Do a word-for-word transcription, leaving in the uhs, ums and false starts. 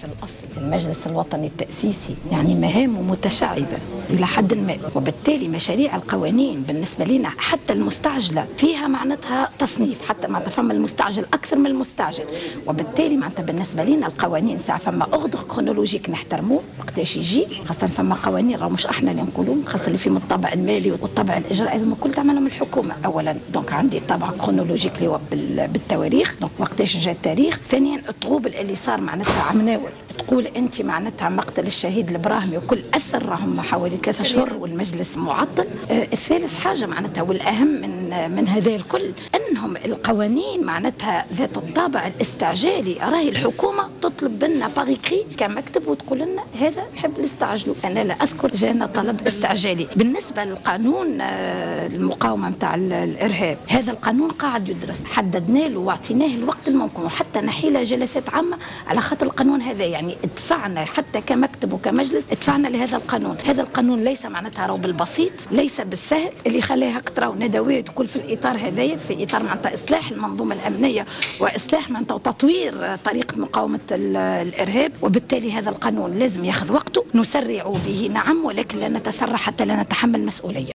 في الأصل المجلس الوطني التأسيسي يعني مهامه متشعبة إلى حد ما، وبالتالي مشاريع القوانين بالنسبة لنا حتى المستعجلة فيها معناتها تصنيف، حتى معناتها فما المستعجل أكثر من المستعجل، وبالتالي معناتها بالنسبة لنا القوانين ساعة فما أغدق كرونولوجيك نحترموه وقتاش يجي، خاصة فما قوانين راه مش احنا اللي نقولون، خاصة اللي في الطابع المالي والطابع الإجرائي هذوما كل تعملهم الحكومة. أولا دونك عندي طابع كرونولوجيك اللي هو بالتواريخ، دونك وقتاش جاء التاريخ. ثانيا الطغوب اللي صار معناتها عمناول، تقول انت معناتها مقتل الشهيد البراهمي وكل اثر راهم حوالي ثلاثة اشهر والمجلس معطل. آه الثالث حاجه معناتها والاهم من من هذا الكل انهم القوانين معناتها ذات الطابع الاستعجالي، راهي الحكومه تطلب منا باغيكري كمكتب وتقول لنا هذا نحب نستعجلوا. انا لا اذكر جانا طلب استعجالي. بالنسبه للقانون آه المقاومه نتاع الارهاب، هذا القانون قاعد يدرس، حددنا له واعطيناه الوقت الممكن، وحتى نحيله جلسات عامه على خاطر القانون هذا، يعني ادفعنا حتى كمكتب وكمجلس ادفعنا لهذا القانون. هذا القانون ليس معناتها راهو بالبسيط، ليس بالسهل، اللي خلاه هكا ندوات كل في الاطار هذايا، في اطار معناتها اصلاح المنظومه الامنيه واصلاح معناتها وتطوير طريقه مقاومه الارهاب، وبالتالي هذا القانون لازم ياخذ وقته، نسرع به نعم، ولكن لا نتسرع حتى لا نتحمل مسؤوليه.